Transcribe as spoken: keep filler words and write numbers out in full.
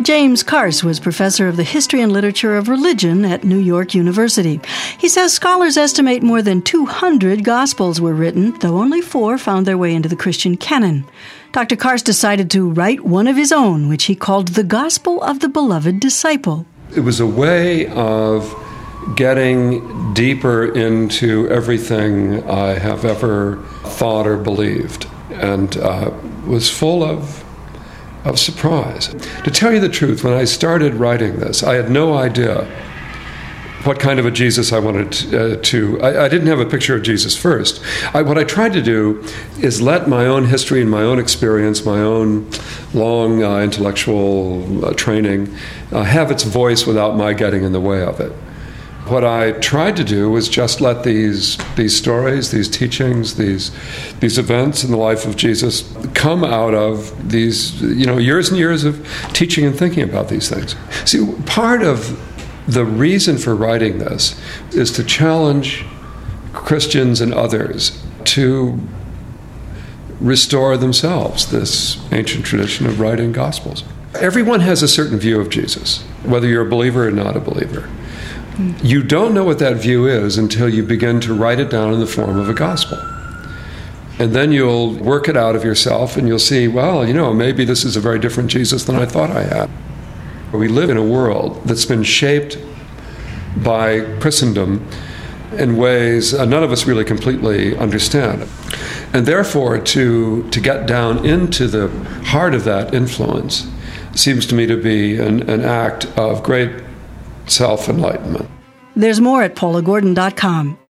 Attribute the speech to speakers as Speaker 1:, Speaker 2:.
Speaker 1: James Carse was professor of the history and literature of religion at New York University. He says scholars estimate more than two hundred Gospels were written, though only four found their way into the Christian canon. Doctor Carse decided to write one of his own, which he called the Gospel of the Beloved Disciple.
Speaker 2: It was a way of getting deeper into everything I have ever thought or believed, and uh, was full of of surprise. To tell you the truth, when I started writing this, I had no idea what kind of a Jesus I wanted to... Uh, to I, I didn't have a picture of Jesus first. I, what I tried to do is let my own history and my own experience, my own long uh, intellectual uh, training, uh, have its voice without my getting in the way of it. What I tried to do was just let these these stories, these teachings, these these events in the life of Jesus come out of these, you know, years and years of teaching and thinking about these things. See, part of the reason for writing this is to challenge Christians and others to restore themselves this ancient tradition of writing Gospels. Everyone has a certain view of Jesus, whether you're a believer or not a believer. You don't know what that view is until you begin to write it down in the form of a gospel. And then you'll work it out of yourself and you'll see, well, you know, maybe this is a very different Jesus than I thought I had. We live in a world that's been shaped by Christendom in ways uh, none of us really completely understand. And therefore, to, to get down into the heart of that influence seems to me to be an, an act of great self-enlightenment.
Speaker 1: There's more at paula gordon dot com.